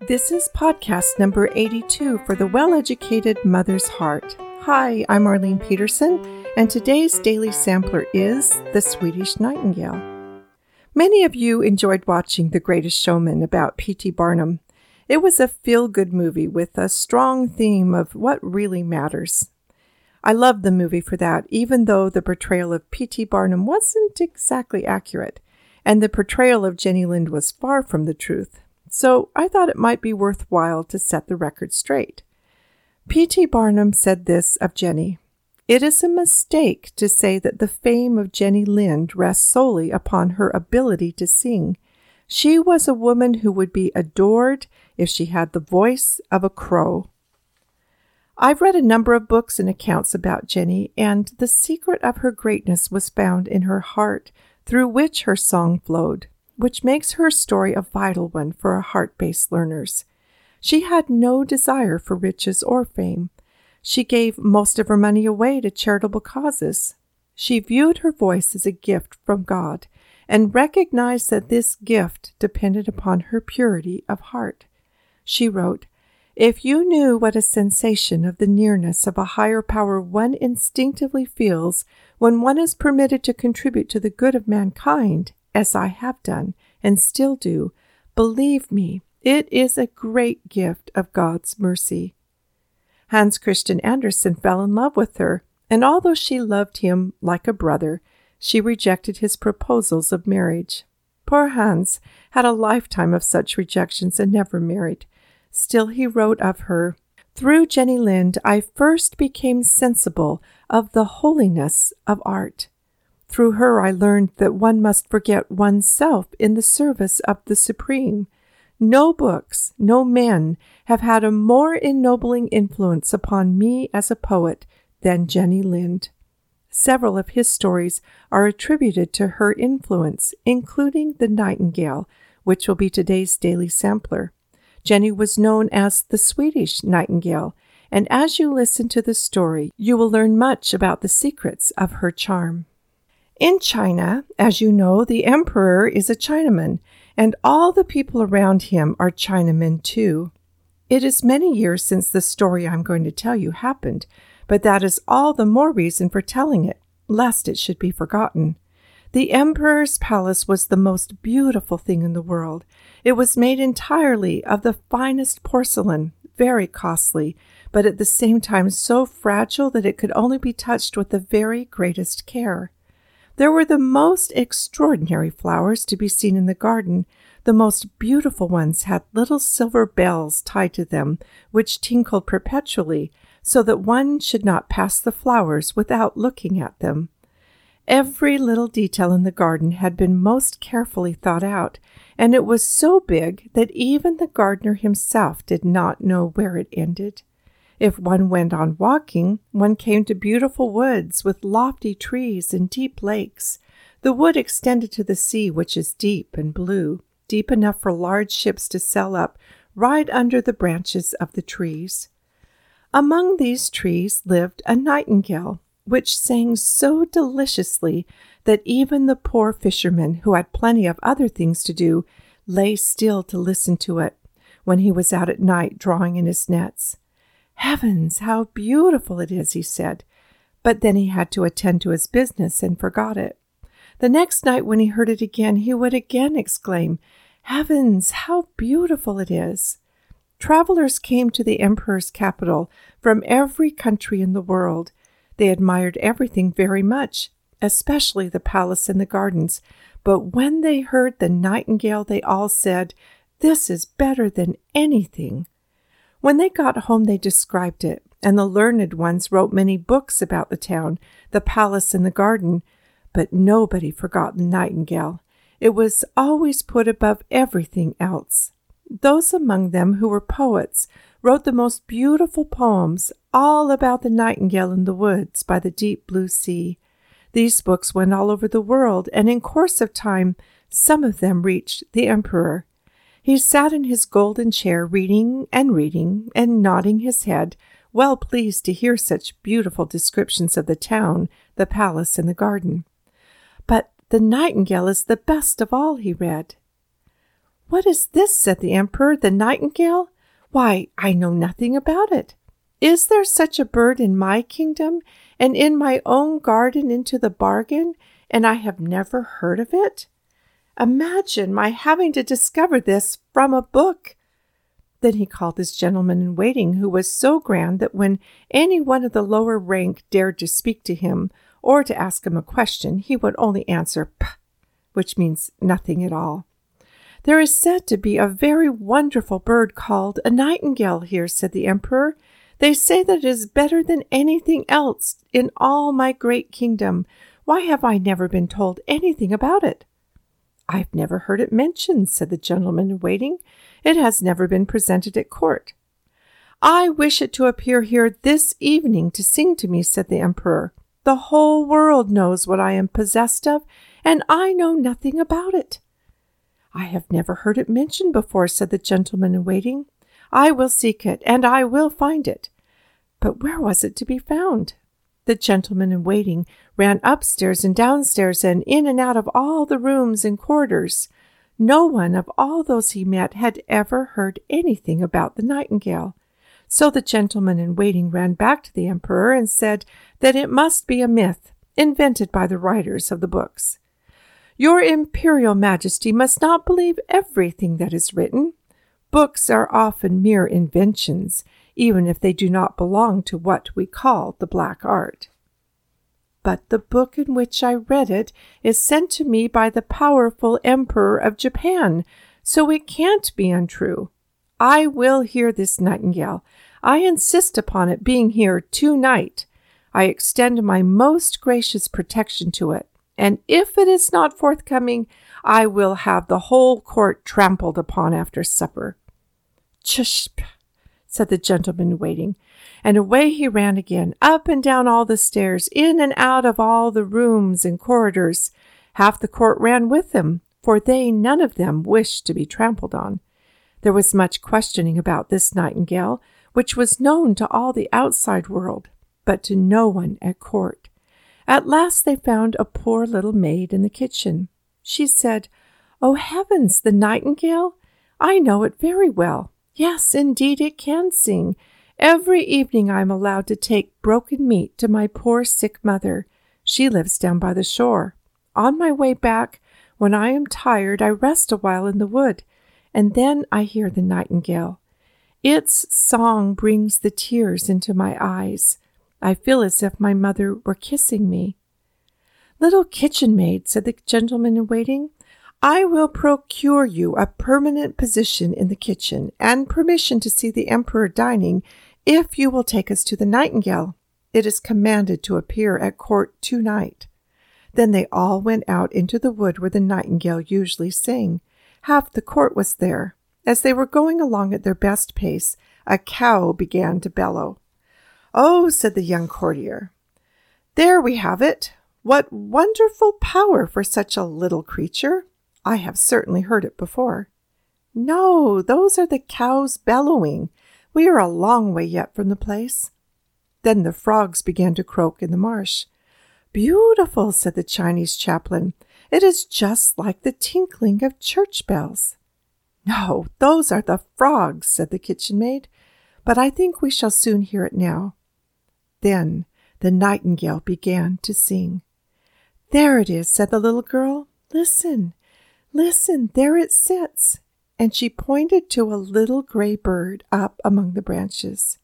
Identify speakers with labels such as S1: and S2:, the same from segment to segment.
S1: This is podcast number 82 for the Well-Educated Mother's Heart. Hi, I'm Arlene Peterson, and today's daily sampler is The Swedish Nightingale. Many of you enjoyed watching The Greatest Showman about P.T. Barnum. It was a feel-good movie with a strong theme of what really matters. I loved the movie for that, even though the portrayal of P.T. Barnum wasn't exactly accurate, and the portrayal of Jenny Lind was far from the truth. So I thought it might be worthwhile to set the record straight. P.T. Barnum said this of Jenny: "It is a mistake to say that the fame of Jenny Lind rests solely upon her ability to sing. She was a woman who would be adored if she had the voice of a crow." I've read a number of books and accounts about Jenny, and the secret of her greatness was found in her heart, through which her song flowed, which makes her story a vital one for our heart-based learners. She had no desire for riches or fame. She gave most of her money away to charitable causes. She viewed her voice as a gift from God and recognized that this gift depended upon her purity of heart. She wrote, "If you knew what a sensation of the nearness of a higher power one instinctively feels when one is permitted to contribute to the good of mankind, as I have done and still do, believe me, it is a great gift of God's mercy." Hans Christian Andersen fell in love with her, and although she loved him like a brother, she rejected his proposals of marriage. Poor Hans had a lifetime of such rejections and never married. Still, he wrote of her, "Through Jenny Lind, I first became sensible of the holiness of art. Through her I learned that one must forget oneself in the service of the Supreme. No books, no men have had a more ennobling influence upon me as a poet than Jenny Lind." Several of his stories are attributed to her influence, including The Nightingale, which will be today's daily sampler. Jenny was known as the Swedish Nightingale, and as you listen to the story, you will learn much about the secrets of her charm. In China, as you know, the emperor is a Chinaman, and all the people around him are Chinamen too. It is many years since the story I'm going to tell you happened, but that is all the more reason for telling it, lest it should be forgotten. The emperor's palace was the most beautiful thing in the world. It was made entirely of the finest porcelain, very costly, but at the same time so fragile that it could only be touched with the very greatest care. There were the most extraordinary flowers to be seen in the garden. The most beautiful ones had little silver bells tied to them, which tinkled perpetually, so that one should not pass the flowers without looking at them. Every little detail in the garden had been most carefully thought out, and it was so big that even the gardener himself did not know where it ended. If one went on walking, one came to beautiful woods with lofty trees and deep lakes. The wood extended to the sea, which is deep and blue, deep enough for large ships to sail up right under the branches of the trees. Among these trees lived a nightingale, which sang so deliciously that even the poor fisherman, who had plenty of other things to do, lay still to listen to it when he was out at night drawing in his nets. "Heavens, how beautiful it is," he said, but then he had to attend to his business and forgot it. The next night when he heard it again, he would again exclaim, "Heavens, how beautiful it is." Travelers came to the emperor's capital from every country in the world. They admired everything very much, especially the palace and the gardens, but when they heard the nightingale, they all said, "This is better than anything." When they got home, they described it, and the learned ones wrote many books about the town, the palace, and the garden, but nobody forgot the nightingale. It was always put above everything else. Those among them who were poets wrote the most beautiful poems all about the nightingale in the woods by the deep blue sea. These books went all over the world, and in course of time, some of them reached the emperor. He sat in his golden chair reading and nodding his head, well pleased to hear such beautiful descriptions of the town, the palace, and the garden. "But the nightingale is the best of all," he read. "What is this?" said the emperor. "The nightingale? Why, I know nothing about it. Is there such a bird in my kingdom, and in my own garden into the bargain, and I have never heard of it? Imagine my having to discover this from a book." Then he called his gentleman in waiting, who was so grand that when any one of the lower rank dared to speak to him or to ask him a question, he would only answer "P," which means nothing at all. "There is said to be a very wonderful bird called a nightingale here," said the emperor. "They say that it is better than anything else in all my great kingdom. Why have I never been told anything about it?" "I've never heard it mentioned," said the gentleman in waiting. "It has never been presented at court." "I wish it to appear here this evening to sing to me," said the emperor. "The whole world knows what I am possessed of, and I know nothing about it." "I have never heard it mentioned before," said the gentleman in waiting. "I will seek it, and I will find it." But where was it to be found? The gentleman in waiting ran upstairs and downstairs and in and out of all the rooms and corridors. No one of all those he met had ever heard anything about the nightingale. So the gentleman in waiting ran back to the emperor and said that it must be a myth invented by the writers of the books. "Your imperial majesty must not believe everything that is written. Books are often mere inventions, even if they do not belong to what we call the black art. But the book in which I read it is sent to me by the powerful Emperor of Japan, so it can't be untrue. I will hear this nightingale. I insist upon it being here tonight. I extend my most gracious protection to it, and if it is not forthcoming, I will have the whole court trampled upon after supper." "Chush!" said the gentleman in waiting, and away he ran again, up and down all the stairs, in and out of all the rooms and corridors. Half the court ran with him, for they none of them wished to be trampled on. There was much questioning about this nightingale, which was known to all the outside world, but to no one at court. At last they found a poor little maid in the kitchen. She said, "Oh heavens, the nightingale? I know it very well. Yes, indeed, it can sing. Every evening I am allowed to take broken meat to my poor sick mother. She lives down by the shore. On my way back, when I am tired, I rest a while in the wood, and then I hear the nightingale. Its song brings the tears into my eyes. I feel as if my mother were kissing me." "Little kitchen maid," said the gentleman in waiting, "I will procure you a permanent position in the kitchen and permission to see the emperor dining if you will take us to the nightingale. It is commanded to appear at court tonight." Then they all went out into the wood where the nightingale usually sang. Half the court was there. As they were going along at their best pace, a cow began to bellow. "Oh," said the young courtier, "there we have it. What wonderful power for such a little creature. I have certainly heard it before." "No, those are the cows bellowing. We are a long way yet from the place." Then the frogs began to croak in the marsh. "Beautiful," said the Chinese chaplain. "It is just like the tinkling of church bells." "No, those are the frogs," said the kitchen maid. "But I think we shall soon hear it now." Then the nightingale began to sing. "There it is," said the little girl. "Listen, listen, there it sits." And she pointed to a little gray bird up among the branches.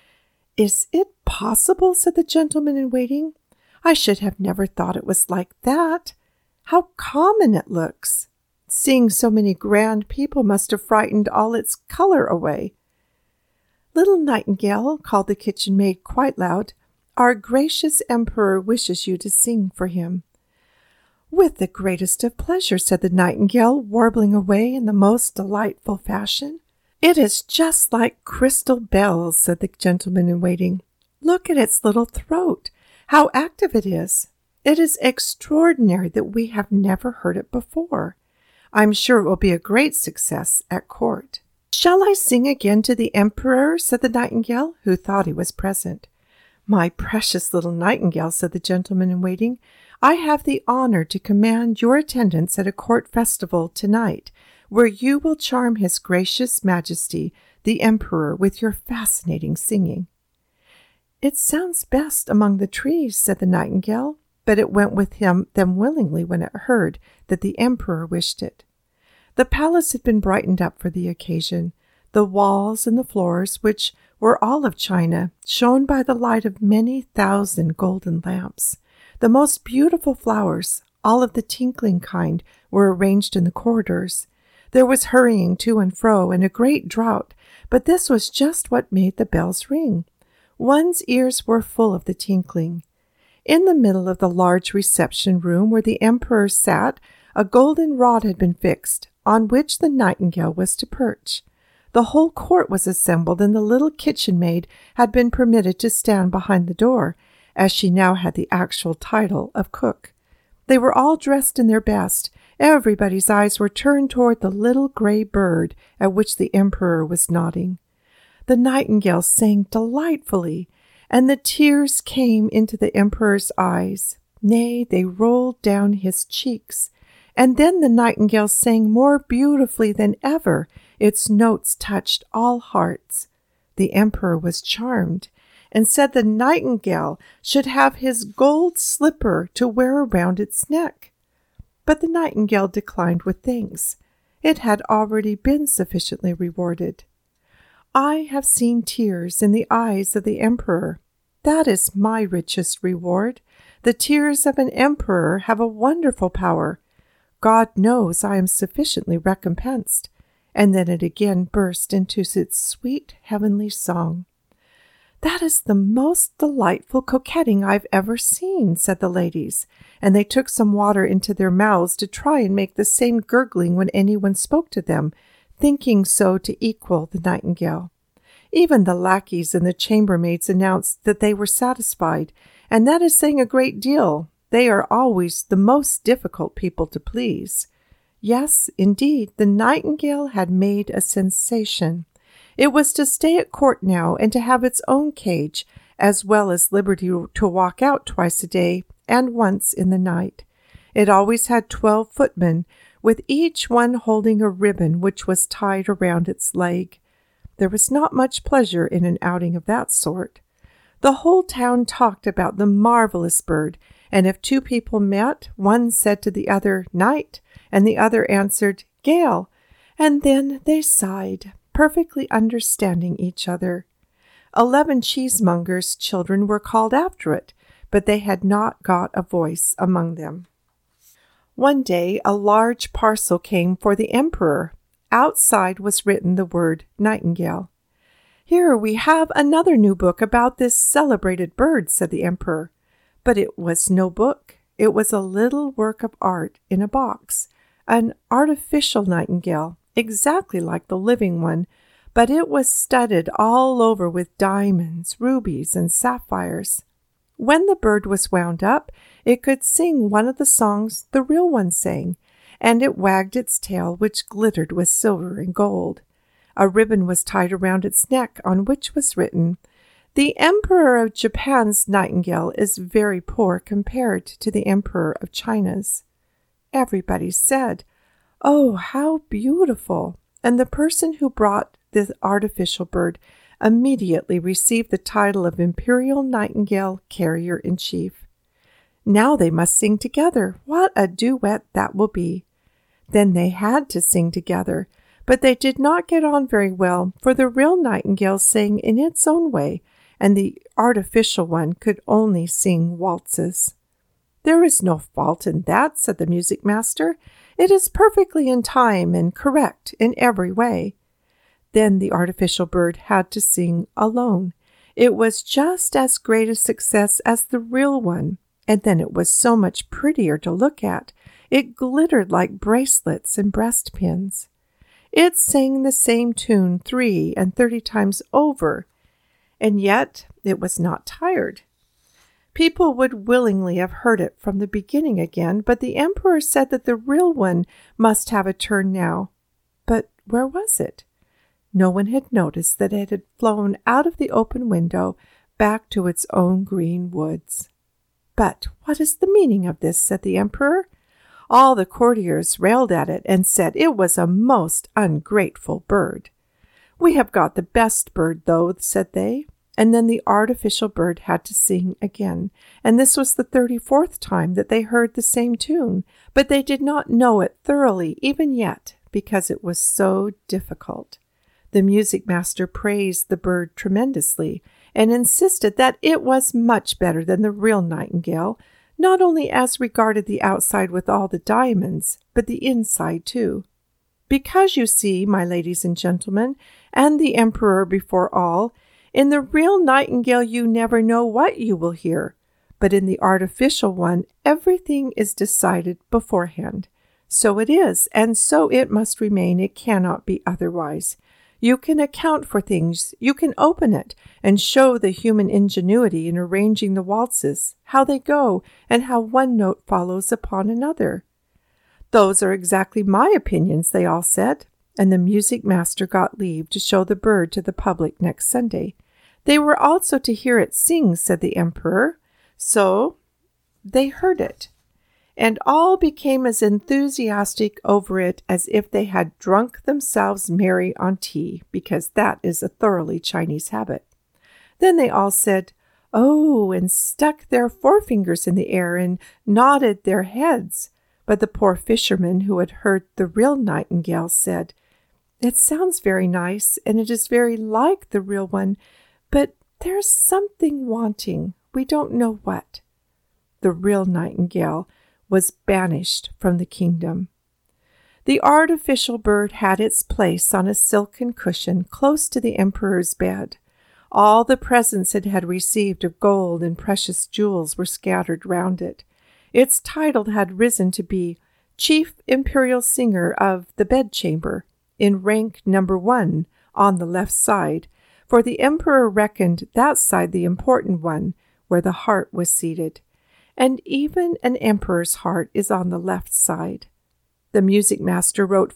S1: "Is it possible?" said the gentleman in waiting. "I should have never thought it was like that. How common it looks. Seeing so many grand people must have frightened all its color away." "Little nightingale," called the kitchen maid quite loud, "our gracious emperor wishes you to sing for him." "With the greatest of pleasure," said the nightingale, warbling away in the most delightful fashion. "It is just like crystal bells," said the gentleman in waiting. "Look at its little throat. How active it is. It is extraordinary that we have never heard it before. I'm sure it will be a great success at court." "Shall I sing again to the emperor?" said the nightingale, who thought he was present. "My precious little nightingale," said the gentleman in waiting, "I have the honor to command your attendance at a court festival tonight, where you will charm His gracious Majesty, the Emperor, with your fascinating singing." "It sounds best among the trees," said the nightingale, but it went with them willingly when it heard that the Emperor wished it. The palace had been brightened up for the occasion. The walls and the floors, which were all of china, shone by the light of many thousand golden lamps. The most beautiful flowers, all of the tinkling kind, were arranged in the corridors. There was hurrying to and fro and a great draught, but this was just what made the bells ring. One's ears were full of the tinkling. In the middle of the large reception room where the Emperor sat, a golden rod had been fixed, on which the nightingale was to perch. The whole court was assembled, and the little kitchen maid had been permitted to stand behind the door, as she now had the actual title of cook. They were all dressed in their best. Everybody's eyes were turned toward the little gray bird at which the Emperor was nodding. The nightingale sang delightfully, and the tears came into the Emperor's eyes. Nay, they rolled down his cheeks. And then the nightingale sang more beautifully than ever. Its notes touched all hearts. The Emperor was charmed, and said the nightingale should have his gold slipper to wear around its neck. But the nightingale declined with thanks. It had already been sufficiently rewarded. "I have seen tears in the eyes of the Emperor. That is my richest reward. The tears of an emperor have a wonderful power. God knows I am sufficiently recompensed." And then it again burst into its sweet heavenly song. "That is the most delightful coquetting I've ever seen," said the ladies, and they took some water into their mouths to try and make the same gurgling when anyone spoke to them, thinking so to equal the nightingale. Even the lackeys and the chambermaids announced that they were satisfied, and that is saying a great deal. They are always the most difficult people to please. Yes, indeed, the nightingale had made a sensation. It was to stay at court now and to have its own cage, as well as liberty to walk out twice a day and once in the night. It always had 12 footmen, with each one holding a ribbon which was tied around its leg. There was not much pleasure in an outing of that sort. The whole town talked about the marvelous bird, and if two people met, one said to the other, "Night," and the other answered, "Gale," and then they sighed, perfectly understanding each other. 11 cheesemongers' children were called after it, but they had not got a voice among them. One day a large parcel came for the Emperor. Outside was written the word Nightingale. "Here we have another new book about this celebrated bird," said the Emperor. But it was no book. It was a little work of art in a box, an artificial nightingale, exactly like the living one, but it was studded all over with diamonds, rubies, and sapphires. When the bird was wound up, it could sing one of the songs the real one sang, and it wagged its tail, which glittered with silver and gold. A ribbon was tied around its neck, on which was written, "The Emperor of Japan's nightingale is very poor compared to the Emperor of China's." Everybody said, "Oh, how beautiful!" And the person who brought the artificial bird immediately received the title of Imperial Nightingale Carrier-in-Chief. Now they must sing together. What a duet that will be! Then they had to sing together, but they did not get on very well, for the real nightingale sang in its own way, and the artificial one could only sing waltzes. "There is no fault in that," said the music master. "It is perfectly in time and correct in every way." Then the artificial bird had to sing alone. It was just as great a success as the real one, and then it was so much prettier to look at. It glittered like bracelets and breastpins. It sang the same tune 33 times over, and yet it was not tired. People would willingly have heard it from the beginning again, but the Emperor said that the real one must have a turn now. But where was it? No one had noticed that it had flown out of the open window back to its own green woods. "But what is the meaning of this?" said the Emperor. All the courtiers railed at it and said it was a most ungrateful bird. "We have got the best bird, though," said they. And then the artificial bird had to sing again, and this was the 34th time that they heard the same tune, but they did not know it thoroughly even yet, because it was so difficult. The music master praised the bird tremendously, and insisted that it was much better than the real nightingale, not only as regarded the outside with all the diamonds, but the inside too. Because you see, my ladies and gentlemen, and the emperor before all, in the real nightingale you never know what you will hear, but in the artificial one everything is decided beforehand. So it is, and so it must remain. It cannot be otherwise. You can account for things, you can open it, and show the human ingenuity in arranging the waltzes, how they go, and how one note follows upon another. "Those are exactly my opinions," they all said, and the music master got leave to show the bird to the public next Sunday. They were also to hear it sing, said the emperor. So they heard it, and all became as enthusiastic over it as if they had drunk themselves merry on tea, because that is a thoroughly Chinese habit. Then they all said, "Oh," and stuck their forefingers in the air and nodded their heads. But the poor fisherman who had heard the real nightingale said, "It sounds very nice, and it is very like the real one, but there's something wanting. We don't know what." The real nightingale was banished from the kingdom. The artificial bird had its place on a silken cushion close to the emperor's bed. All the presents it had received of gold and precious jewels were scattered round it. Its title had risen to be Chief Imperial Singer of the Bedchamber, in rank number 1 on the left side, for the emperor reckoned that side the important one, where the heart was seated. And even an emperor's heart is on the left side. The music master wrote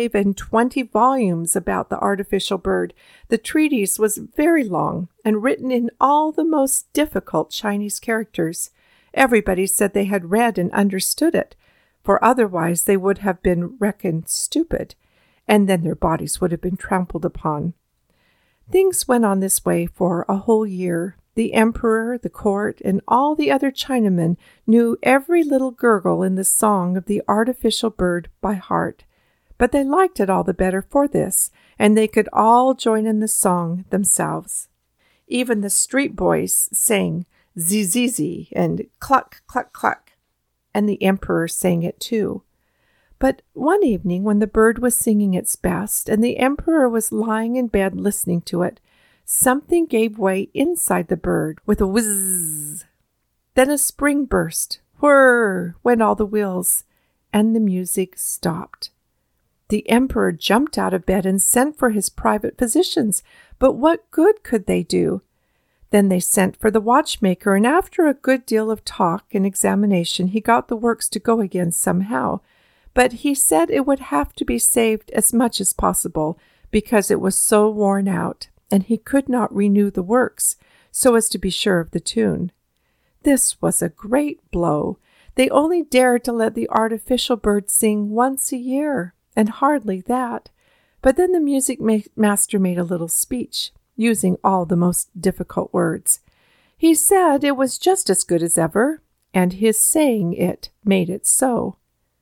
S1: 25 volumes about the artificial bird. The treatise was very long and written in all the most difficult Chinese characters. Everybody said they had read and understood it, for otherwise they would have been reckoned stupid, and then their bodies would have been trampled upon. Things went on this way for a whole year. The emperor, the court, and all the other Chinamen knew every little gurgle in the song of the artificial bird by heart. But they liked it all the better for this, and they could all join in the song themselves. Even the street boys sang zi-zi-zi and cluck, cluck, cluck, and the emperor sang it too. But one evening when the bird was singing its best, and the emperor was lying in bed listening to it, something gave way inside the bird with a whizz. Then a spring burst. Whirr went all the wheels, and the music stopped. The emperor jumped out of bed and sent for his private physicians, but what good could they do? Then they sent for the watchmaker, and after a good deal of talk and examination, he got the works to go again somehow. But he said it would have to be saved as much as possible, because it was so worn out, and he could not renew the works, so as to be sure of the tune. This was a great blow. They only dared to let the artificial bird sing once a year, and hardly that. But then the music master made a little speech, using all the most difficult words. He said it was just as good as ever, and his saying it made it so.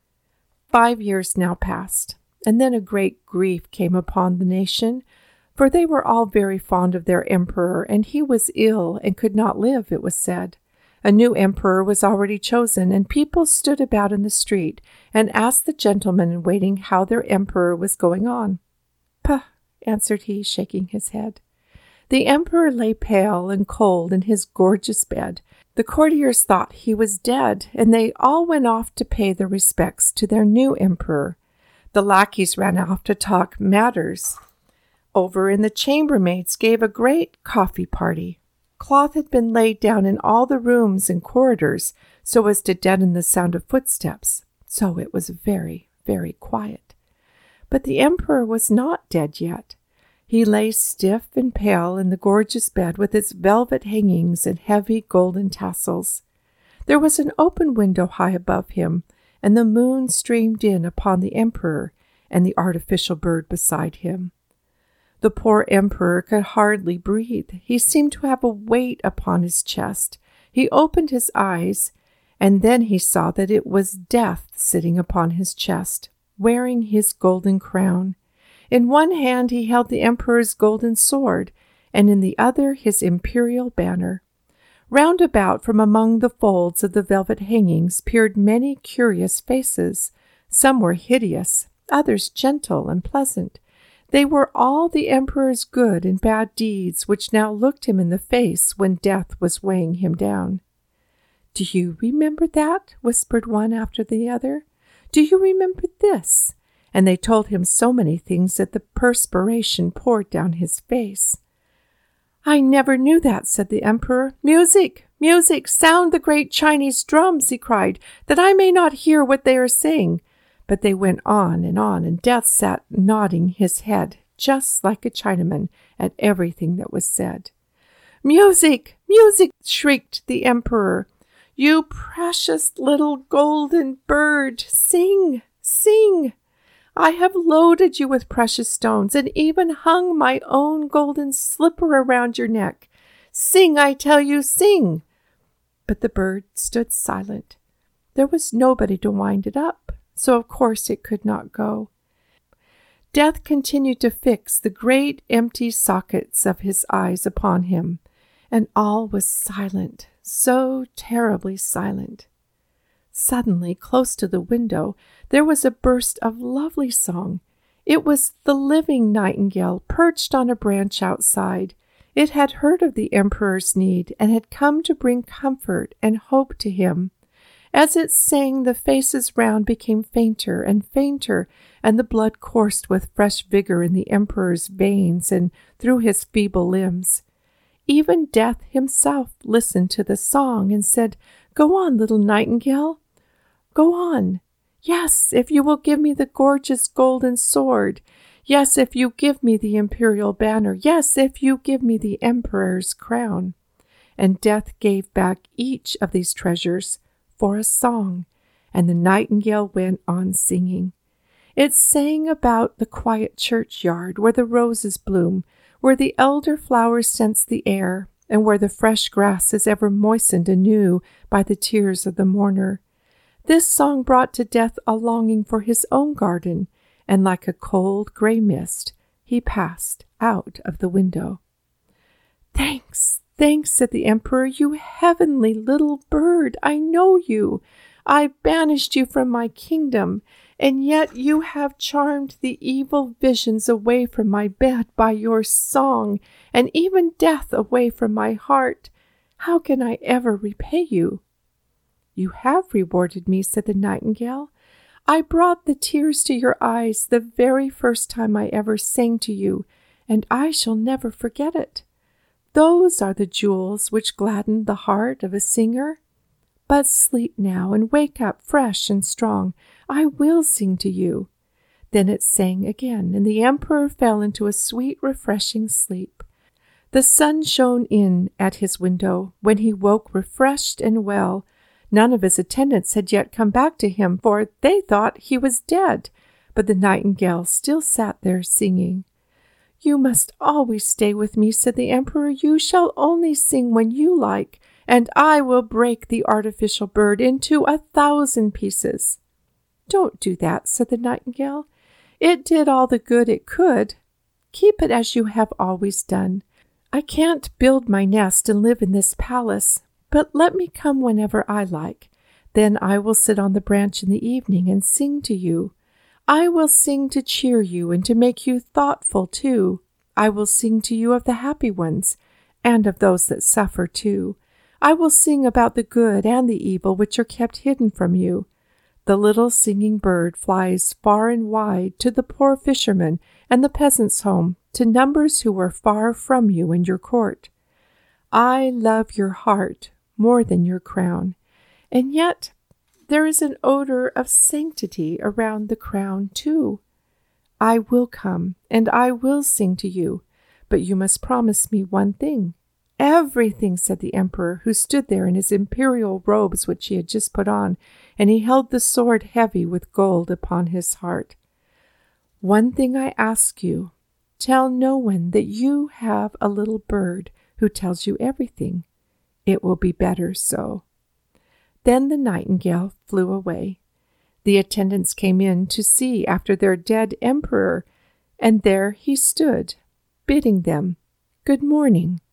S1: 5 years now passed, and then a great grief came upon the nation, for they were all very fond of their emperor, and he was ill and could not live, it was said. A new emperor was already chosen, and people stood about in the street and asked the gentleman in waiting how their emperor was going on. "Pah," answered he, shaking his head. The emperor lay pale and cold in his gorgeous bed. The courtiers thought he was dead, and they all went off to pay their respects to their new emperor. The lackeys ran off to talk matters over, and the chambermaids gave a great coffee party. Cloth had been laid down in all the rooms and corridors so as to deaden the sound of footsteps, so it was very, very quiet. But the emperor was not dead yet. He lay stiff and pale in the gorgeous bed with its velvet hangings and heavy golden tassels. There was an open window high above him, and the moon streamed in upon the emperor and the artificial bird beside him. The poor emperor could hardly breathe. He seemed to have a weight upon his chest. He opened his eyes, and then he saw that it was Death sitting upon his chest, wearing his golden crown. In one hand he held the emperor's golden sword, and in the other his imperial banner. Round about from among the folds of the velvet hangings peered many curious faces. Some were hideous, others gentle and pleasant. They were all the emperor's good and bad deeds, which now looked him in the face when death was weighing him down. "Do you remember that?" whispered one after the other. "Do you remember this?" And they told him so many things that the perspiration poured down his face. "I never knew that," said the emperor. "Music! Music! Sound the great Chinese drums!" he cried, "that I may not hear what they are saying." But they went on, and Death sat nodding his head, just like a Chinaman, at everything that was said. "Music! Music!" shrieked the emperor. "You precious little golden bird, sing! Sing! I have loaded you with precious stones and even hung my own golden slipper around your neck. Sing, I tell you, sing!" But the bird stood silent. There was nobody to wind it up, so of course it could not go. Death continued to fix the great empty sockets of his eyes upon him, and all was silent, so terribly silent. Suddenly, close to the window, there was a burst of lovely song. It was the living nightingale perched on a branch outside. It had heard of the emperor's need and had come to bring comfort and hope to him. As it sang, the faces round became fainter and fainter, and the blood coursed with fresh vigor in the emperor's veins and through his feeble limbs. Even Death himself listened to the song and said, "Go on, little nightingale. Go on. Yes, if you will give me the gorgeous golden sword. Yes, if you give me the imperial banner. Yes, if you give me the emperor's crown." And Death gave back each of these treasures for a song, and the nightingale went on singing. It sang about the quiet churchyard where the roses bloom, where the elder flowers scent the air, and where the fresh grass is ever moistened anew by the tears of the mourner. This song brought to Death a longing for his own garden, and like a cold gray mist, he passed out of the window. "Thanks, thanks," said the emperor, "you heavenly little bird. I know you. I banished you from my kingdom, and yet you have charmed the evil visions away from my bed by your song, and even death away from my heart. How can I ever repay you?" "You have rewarded me," said the nightingale. "I brought the tears to your eyes the very first time I ever sang to you, and I shall never forget it. Those are the jewels which gladden the heart of a singer. But sleep now and wake up fresh and strong. I will sing to you." Then it sang again, and the emperor fell into a sweet, refreshing sleep. The sun shone in at his window when he woke refreshed and well. None of his attendants had yet come back to him, for they thought he was dead, but the nightingale still sat there singing. "You must always stay with me," said the emperor. "You shall only sing when you like, and I will break the artificial bird into 1,000 pieces." "Don't do that," said the nightingale. "It did all the good it could. Keep it as you have always done. I can't build my nest and live in this palace, but let me come whenever I like. Then I will sit on the branch in the evening and sing to you. I will sing to cheer you and to make you thoughtful too. I will sing to you of the happy ones and of those that suffer too. I will sing about the good and the evil which are kept hidden from you. The little singing bird flies far and wide to the poor fisherman and the peasant's home, to numbers who are far from you in your court. I love your heart more than your crown, and yet there is an odor of sanctity around the crown too. I will come, and I will sing to you, but you must promise me one thing. Everything, said the emperor, who stood there in his imperial robes which he had just put on, and he held the sword heavy with gold upon his heart. One thing I ask you, tell no one that you have a little bird who tells you everything. It will be better so. Then the nightingale flew away. The attendants came in to see after their dead emperor, and there he stood, bidding them good morning.